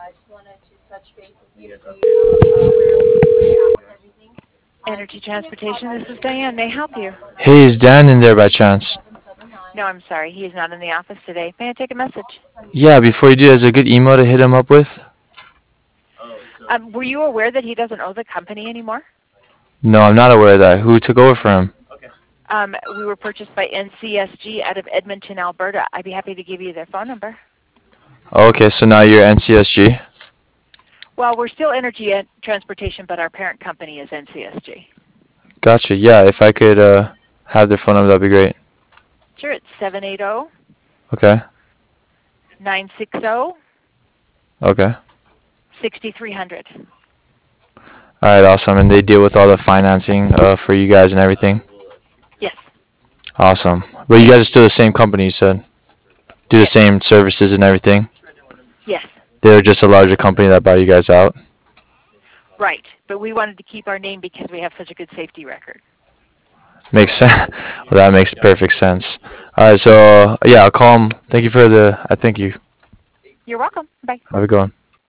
Energy Transportation, this is Diane. May I help you? Hey, is Dan in there by chance? No, I'm sorry. He is not in the office today. May I take a message? Yeah, before you do, there's a good email to hit him up with. Were you aware that he doesn't owe the company anymore? No, I'm not aware of that. Who took over for him? We were purchased by NCSG out of Edmonton, Alberta. I'd be happy to give you their phone number. Okay, so now you're NCSG. Well, we're still Energy Transportation, but our parent company is NCSG. Gotcha. Yeah, if I could have their phone number, that'd be great. Sure, it's 780 Okay. 960 Okay. 6300. All right, awesome. And they deal with all the financing for you guys and everything. Yes. Awesome. But you guys are still the same company, you said? Do the Yes. same services and everything? Yes. They're just a larger company that bought you guys out? Right. But we wanted to keep our name because we have such a good safety record. Makes sense. Well, that makes perfect sense. All right, so yeah, I'll call him. Thank you for the. I thank you. You're welcome. Bye. Have a good one.